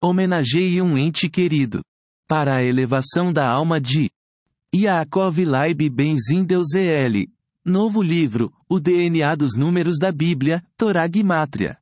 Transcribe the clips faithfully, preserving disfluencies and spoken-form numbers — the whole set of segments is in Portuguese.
Homenageie um ente querido. Para a elevação da alma de Yaakov Laib Ben-Zindel Z L. Novo livro, o D N A dos números da Bíblia, Torá Gimátria.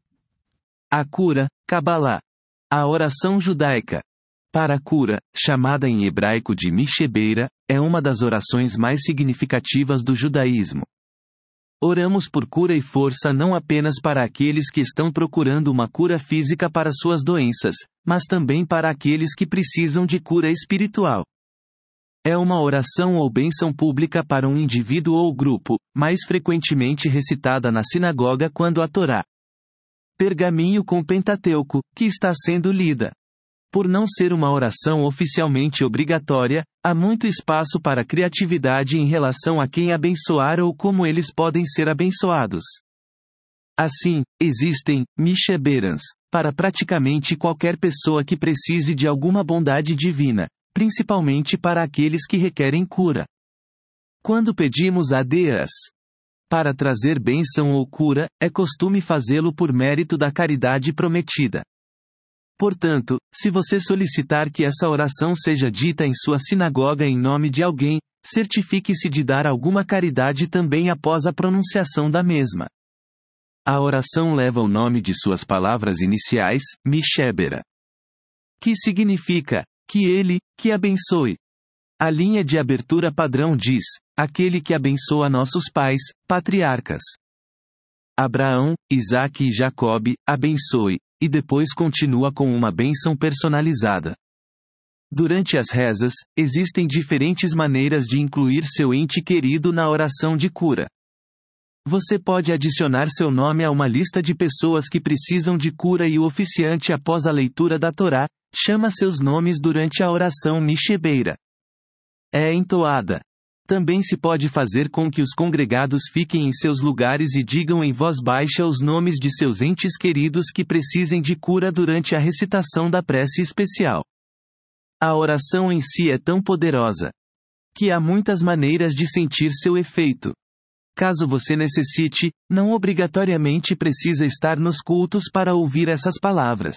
A cura, Kabbalah. A oração judaica para a cura, chamada em hebraico de Mishebeira, é uma das orações mais significativas do judaísmo. Oramos por cura e força não apenas para aqueles que estão procurando uma cura física para suas doenças, mas também para aqueles que precisam de cura espiritual. É uma oração ou bênção pública para um indivíduo ou grupo, mais frequentemente recitada na sinagoga quando a Torá Pergaminho com Pentateuco, que está sendo lida. Por não ser uma oração oficialmente obrigatória, há muito espaço para criatividade em relação a quem abençoar ou como eles podem ser abençoados. Assim, existem Misheberans para praticamente qualquer pessoa que precise de alguma bondade divina, principalmente para aqueles que requerem cura. Quando pedimos a Deus para trazer bênção ou cura, é costume fazê-lo por mérito da caridade prometida. Portanto, se você solicitar que essa oração seja dita em sua sinagoga em nome de alguém, certifique-se de dar alguma caridade também após a pronunciação da mesma. A oração leva o nome de suas palavras iniciais, Mishebera, que significa, que ele, que abençoe. A linha de abertura padrão diz, aquele que abençoa nossos pais, patriarcas. Abraão, Isaque e Jacobe, abençoe, e depois continua com uma bênção personalizada. Durante as rezas, existem diferentes maneiras de incluir seu ente querido na oração de cura. Você pode adicionar seu nome a uma lista de pessoas que precisam de cura e o oficiante após a leitura da Torá, chama seus nomes durante a oração Mishebeira. É entoada. Também se pode fazer com que os congregados fiquem em seus lugares e digam em voz baixa os nomes de seus entes queridos que precisem de cura durante a recitação da prece especial. A oração em si é tão poderosa que há muitas maneiras de sentir seu efeito. Caso você necessite, não obrigatoriamente precisa estar nos cultos para ouvir essas palavras.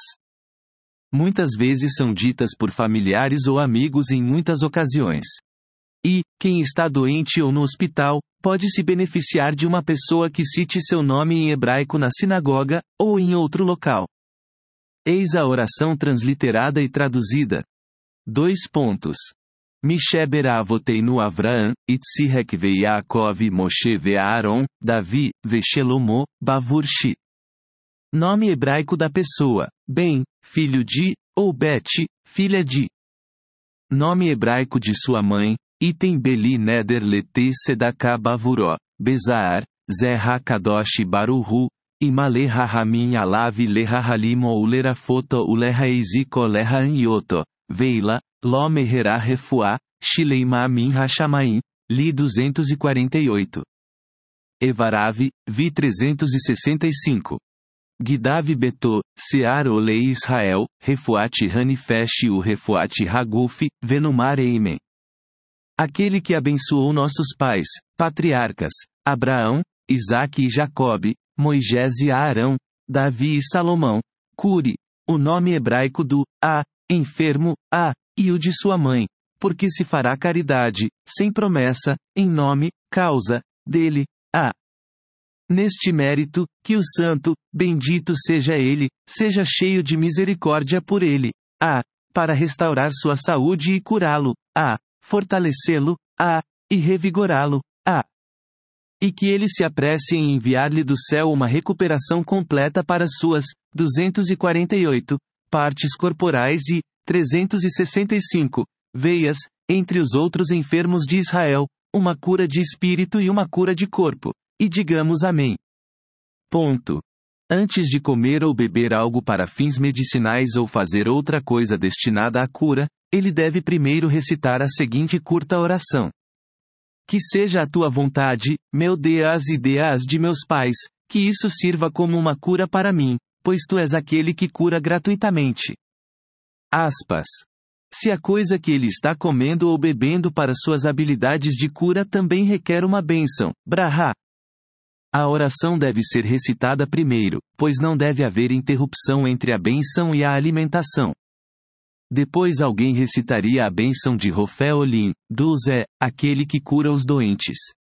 Muitas vezes são ditas por familiares ou amigos em muitas ocasiões. E, quem está doente ou no hospital, pode se beneficiar de uma pessoa que cite seu nome em hebraico na sinagoga, ou em outro local. Eis a oração transliterada e traduzida. Dois pontos. Misheber Avoteinu Avraham, Itzirek ve Yaakov Moshe ve Aaron, Davi, ve Shelomo, Bavur Shi. Nome hebraico da pessoa, Ben, filho de, ou Bet, filha de. Nome hebraico de sua mãe, Item Beli Neder Lete Sedaka Bavuró, Bezaar, Zerra Kadosh Baruhu, Imale Rahamin Alavi Leha Halimo Ulerafoto Uleha Eiziko Leha Anyoto, Veila, Lo Meherá Refuá, Shileima Amin Hashamaim, Li duzentos e quarenta e oito. Evaravi, Vi trezentos e sessenta e cinco. Gidav Beto, Sear Olei Israel, Refuat Hanifesh U Refuat Haguf, Venumar Eimen. Aquele que abençoou nossos pais, patriarcas, Abraão, Isaque e Jacobe, Moisés e Aarão, Davi e Salomão, cure, o nome hebraico do, a, enfermo, a, e o de sua mãe, porque se fará caridade, sem promessa, em nome, causa, dele, a. Neste mérito, que o santo, bendito seja ele, seja cheio de misericórdia por ele, a, para restaurar sua saúde e curá-lo, a, fortalecê-lo, a, e revigorá-lo, a. E que ele se apresse em enviar-lhe do céu uma recuperação completa para suas, duzentos e quarenta e oito, partes corporais e, trezentos e sessenta e cinco, veias, entre os outros enfermos de Israel, uma cura de espírito e uma cura de corpo. E digamos amém. Ponto. Antes de comer ou beber algo para fins medicinais ou fazer outra coisa destinada à cura, ele deve primeiro recitar a seguinte curta oração. Que seja a tua vontade, meu Deus e Deus de meus pais, que isso sirva como uma cura para mim, pois tu és aquele que cura gratuitamente. Aspas. Se a coisa que ele está comendo ou bebendo para suas habilidades de cura também requer uma bênção, brahá. A oração deve ser recitada primeiro, pois não deve haver interrupção entre a bênção e a alimentação. Depois alguém recitaria a bênção de Rofé Olim, Deus é, aquele que cura os doentes.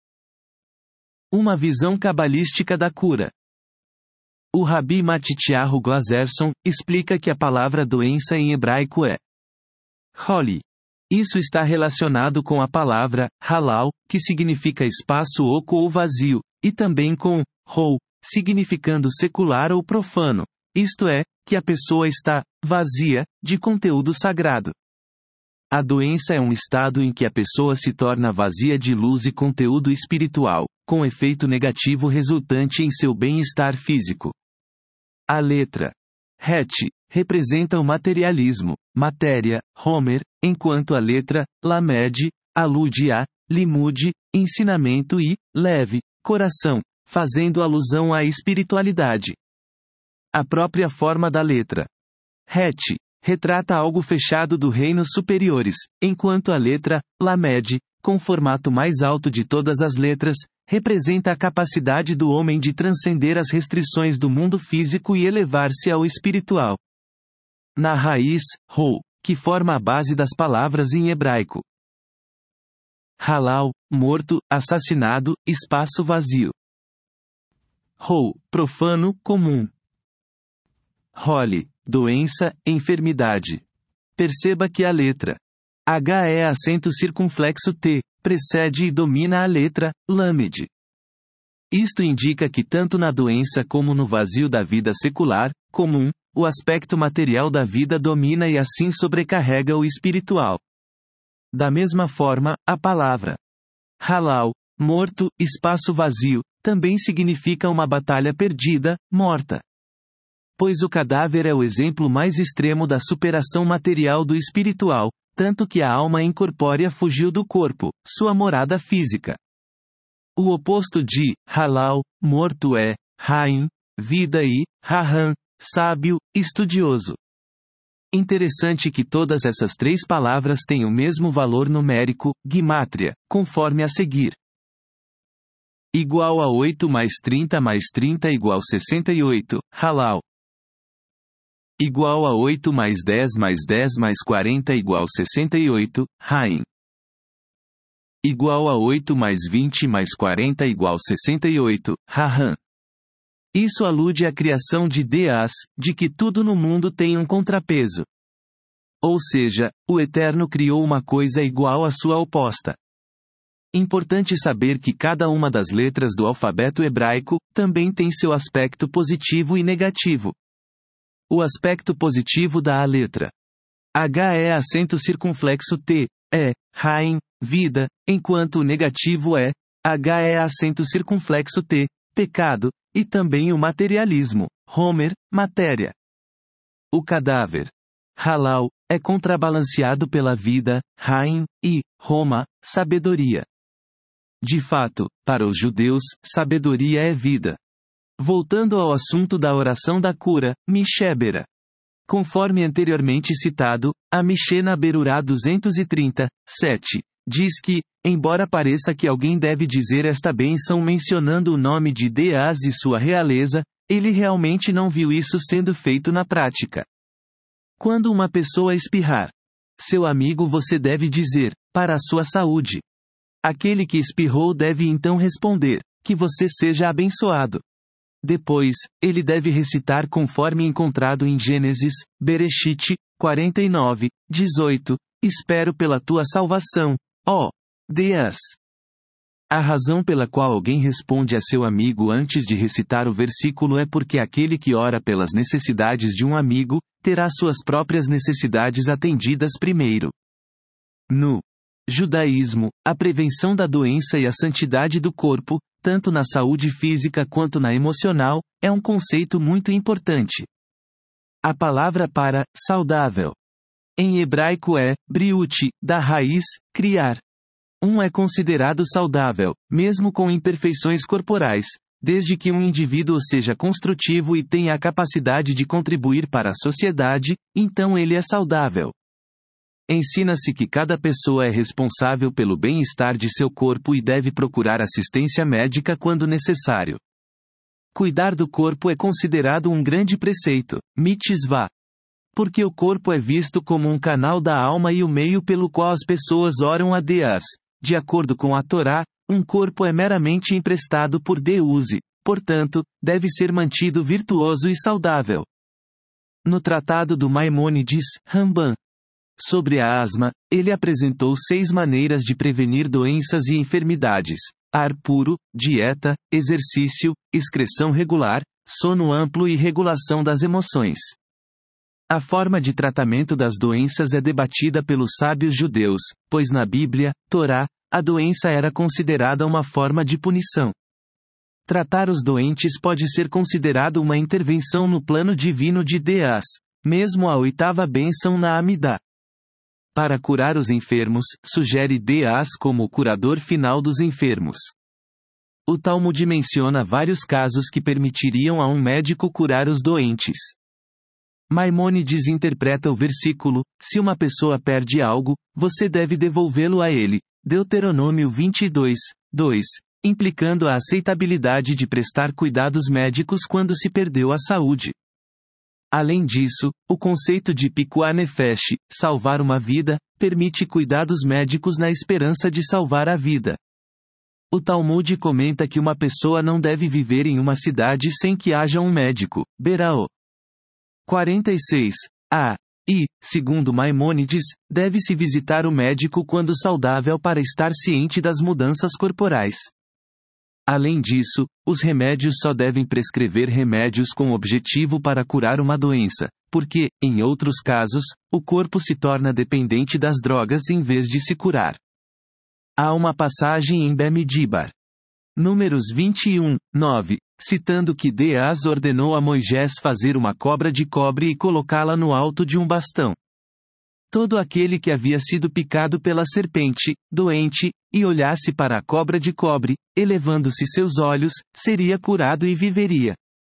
Uma visão cabalística da cura. O Rabi Matityahu Glazerson explica que a palavra doença em hebraico é Holi. Isso está relacionado com a palavra halal, que significa espaço oco ou vazio, e também com hol, significando secular ou profano, isto é, que a pessoa está vazia de conteúdo sagrado. A doença é um estado em que a pessoa se torna vazia de luz e conteúdo espiritual, com efeito negativo resultante em seu bem-estar físico. A letra Het representa o materialismo, matéria, Homer, enquanto a letra Lamed alude a Limud, ensinamento e Lev, coração, fazendo alusão à espiritualidade. A própria forma da letra Het retrata algo fechado do reinos superiores, enquanto a letra Lamed, com formato mais alto de todas as letras, representa a capacidade do homem de transcender as restrições do mundo físico e elevar-se ao espiritual. Na raiz, Ho, que forma a base das palavras em hebraico. Halal, morto, assassinado, espaço vazio. Ho, profano, comum. Holi, doença, enfermidade. Perceba que a letra H é acento circunflexo T, precede e domina a letra Lamed. Isto indica que tanto na doença como no vazio da vida secular, comum, o aspecto material da vida domina e assim sobrecarrega o espiritual. Da mesma forma, a palavra halal, morto, espaço vazio, também significa uma batalha perdida, morta. Pois o cadáver é o exemplo mais extremo da superação material do espiritual, tanto que a alma incorpórea fugiu do corpo, sua morada física. O oposto de halal, morto é Haim, vida e Rahan, sábio, estudioso. Interessante que todas essas três palavras têm o mesmo valor numérico, gimátria, conforme a seguir. Igual a oito mais trinta mais trinta igual sessenta e oito, halal. Igual a oito mais dez mais dez mais quarenta igual sessenta e oito, Haim. Igual a oito mais vinte mais quarenta igual sessenta e oito, Rahan. Isso alude à criação de Deus, de que tudo no mundo tem um contrapeso. Ou seja, o Eterno criou uma coisa igual à sua oposta. Importante saber que cada uma das letras do alfabeto hebraico também tem seu aspecto positivo e negativo. O aspecto positivo da letra H é acento circunflexo T, é, Haim, vida, enquanto o negativo é, H é acento circunflexo T, pecado, e também o materialismo, Homer, matéria. O cadáver halal é contrabalanceado pela vida, Haim, e Roma, sabedoria. De fato, para os judeus, sabedoria é vida. Voltando ao assunto da oração da cura, Mishebera. Conforme anteriormente citado, a Mishena Berurá duzentos e trinta, sete, diz que, embora pareça que alguém deve dizer esta bênção mencionando o nome de Deus e sua realeza, ele realmente não viu isso sendo feito na prática. Quando uma pessoa espirrar, seu amigo você deve dizer, para a sua saúde. Aquele que espirrou deve então responder, que você seja abençoado. Depois, ele deve recitar conforme encontrado em Gênesis, Bereshit, quarenta e nove, dezoito, espero pela tua salvação, ó Deus. A razão pela qual alguém responde a seu amigo antes de recitar o versículo é porque aquele que ora pelas necessidades de um amigo, terá suas próprias necessidades atendidas primeiro. No judaísmo, a prevenção da doença e a santidade do corpo, tanto na saúde física quanto na emocional, é um conceito muito importante. A palavra para saudável em hebraico é briut, da raiz criar. Um é considerado saudável, mesmo com imperfeições corporais, desde que um indivíduo seja construtivo e tenha a capacidade de contribuir para a sociedade, então ele é saudável. Ensina-se que cada pessoa é responsável pelo bem-estar de seu corpo e deve procurar assistência médica quando necessário. Cuidar do corpo é considerado um grande preceito, mitzvah. porque o corpo é visto como um canal da alma e o meio pelo qual as pessoas oram a Deus. De acordo com a Torá, um corpo é meramente emprestado por Deus e, portanto, deve ser mantido virtuoso e saudável. No Tratado do Maimônides, Ramban, sobre a asma, ele apresentou seis maneiras de prevenir doenças e enfermidades: ar puro, dieta, exercício, excreção regular, sono amplo e regulação das emoções. A forma de tratamento das doenças é debatida pelos sábios judeus, pois na Bíblia, Torá, a doença era considerada uma forma de punição. Tratar os doentes pode ser considerado uma intervenção no plano divino de Deus, mesmo a oitava bênção na Amidá. Para curar os enfermos, sugere Deus como o curador final dos enfermos. O Talmud menciona vários casos que permitiriam a um médico curar os doentes. Maimônides interpreta o versículo: se uma pessoa perde algo, você deve devolvê-lo a ele. Deuteronômio vinte e dois, dois, implicando a aceitabilidade de prestar cuidados médicos quando se perdeu a saúde. Além disso, o conceito de pikuá nefesh, salvar uma vida, permite cuidados médicos na esperança de salvar a vida. O Talmud comenta que uma pessoa não deve viver em uma cidade sem que haja um médico. Beraó quarenta e seis. A. E, segundo Maimônides, deve-se visitar o médico quando saudável para estar ciente das mudanças corporais. Além disso, os remédios só devem prescrever remédios com objetivo para curar uma doença, porque, em outros casos, o corpo se torna dependente das drogas em vez de se curar. Há uma passagem em Bemidibar. Números vinte e um, nove, citando que Deus ordenou a Moisés fazer uma cobra de cobre e colocá-la no alto de um bastão. Todo aquele que havia sido picado pela serpente, doente, e olhasse para a cobra de cobre, elevando-se seus olhos, seria curado e viveria.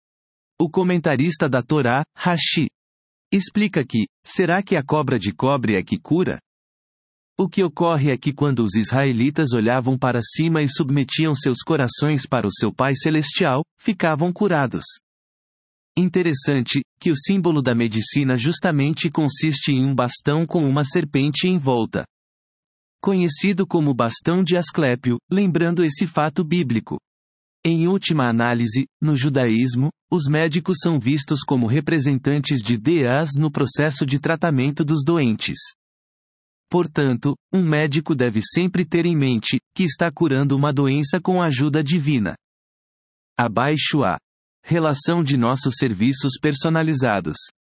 O comentarista da Torá, Rashi, explica que, será que a cobra de cobre é que cura? O que ocorre é que quando os israelitas olhavam para cima e submetiam seus corações para o seu Pai Celestial, ficavam curados. Interessante, que o símbolo da medicina justamente consiste em um bastão com uma serpente em volta. Conhecido como bastão de Asclépio, lembrando esse fato bíblico. Em última análise, no judaísmo, os médicos são vistos como representantes de Deus no processo de tratamento dos doentes. Portanto, um médico deve sempre ter em mente que está curando uma doença com a ajuda divina. Abaixo a relação de nossos serviços personalizados.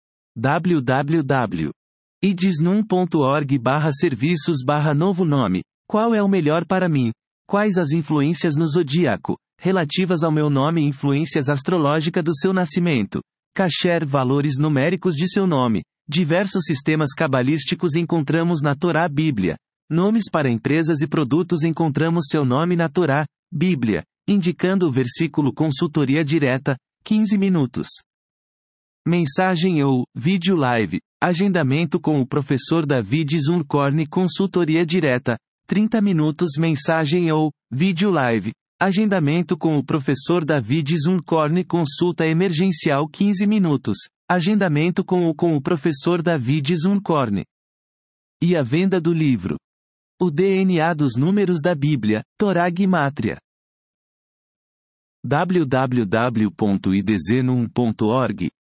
www ponto idisnum ponto org barra serviços barra novo nome. Qual é o melhor para mim? Quais as influências no zodíaco, relativas ao meu nome e influências astrológicas do seu nascimento? Kasher, valores numéricos de seu nome. Diversos sistemas cabalísticos encontramos na Torá Bíblia. Nomes para empresas e produtos encontramos seu nome na Torá Bíblia, indicando o versículo consultoria direta, quinze minutos. Mensagem ou vídeo live, agendamento com o professor David Zunkorn consultoria direta, trinta minutos. Mensagem ou vídeo live, agendamento com o professor David Zunkorn consulta emergencial quinze minutos. Agendamento com o com o professor David Zunkorn. E a venda do livro. O D N A dos números da Bíblia, Torá Gimátria. www ponto idzenum ponto org